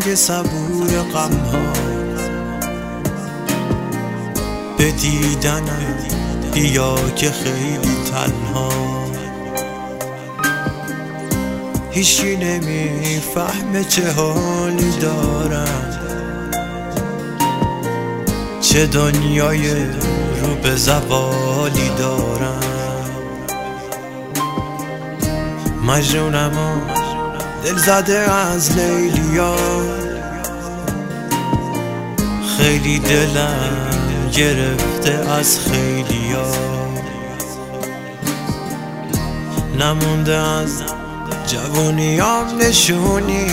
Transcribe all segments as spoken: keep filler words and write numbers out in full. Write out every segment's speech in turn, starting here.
سنگ صبور غمها به دیدنم بیا که خیلی تنها هیچی نمیفهمه چه حالی دارم، چه دنیای رو به زوالی دارم. مجنونم و دل زده از لیلیا، خیلی دلم گرفته از خیلیا، نمونده از جوونیام نشونی.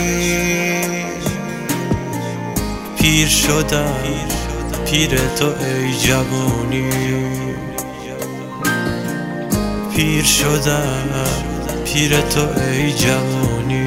پیر شدم پیر تو ای جوونی، پیر شدم پیر تو ای جوونی.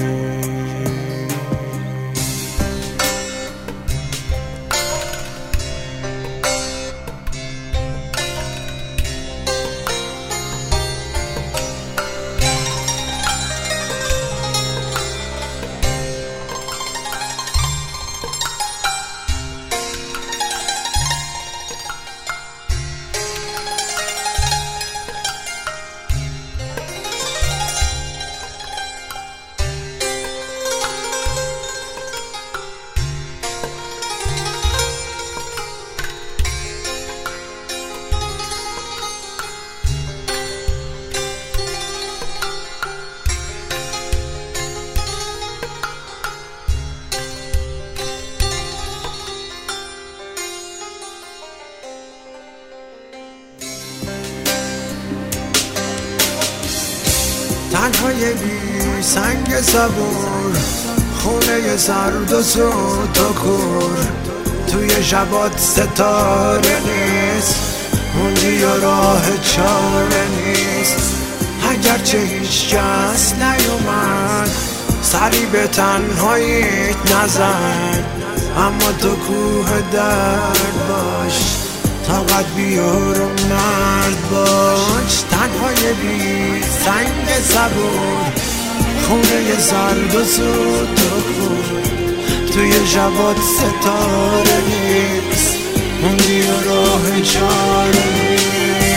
تنهای بی سنگ صبور، خونه سرد و سود و کور، توی شبات ستاره نیست، موندی و راه چاره نیست. اگرچه هیچ کس نیومد سری به تنهاییت نزن، اما تو کوه درد باش، طاقت بیار و مرد باش. تنهای بی سنگ صبور، خونه سرد و سود و کور، توی شبات ستاره نیست، موندی و راه چاره نیست.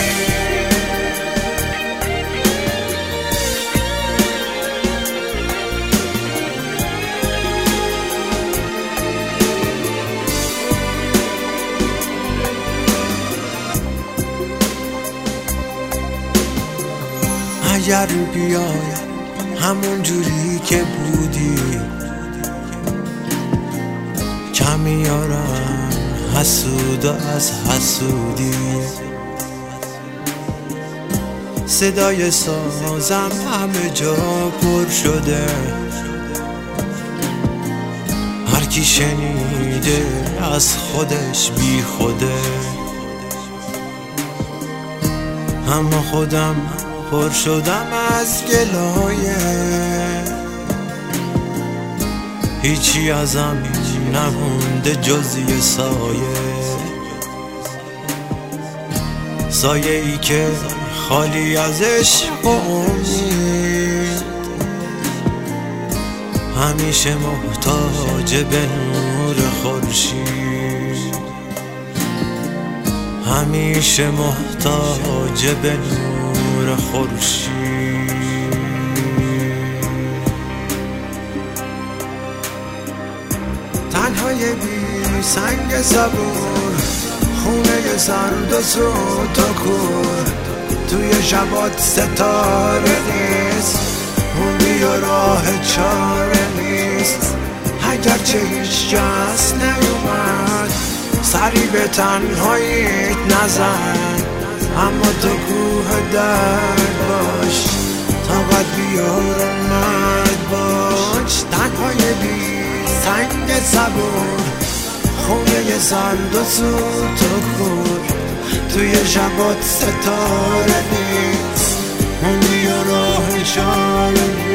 اگر بیای همون جوری که بودی، کمیارم حسود و از حسودی. صدای سازم همه جا پر شده، هر کی شنیده از خودش بی خوده، اما خودم پر شدم از گلایه. هیچی ازم نمونده جز یه سایه، سایه ای که خالی از عشق و امید، همیشه محتاج به نور خورشید، همیشه محتاج به نور خورشید. تنهای بی سنگ صبور، خونه سرد و سود و کور، توی شبات ستاره نیست، موندی و راه چاره نیست. اگرچه هیچ کس نیومد سری به تنهاییت نزن، اما تو کوه درد باش، طاقت بیار و مرد باش. تنهای بی سنگ صبور، خونه سرد و سود و کور، توی شبات ستاره نیست، موندی و راه چاره نیست.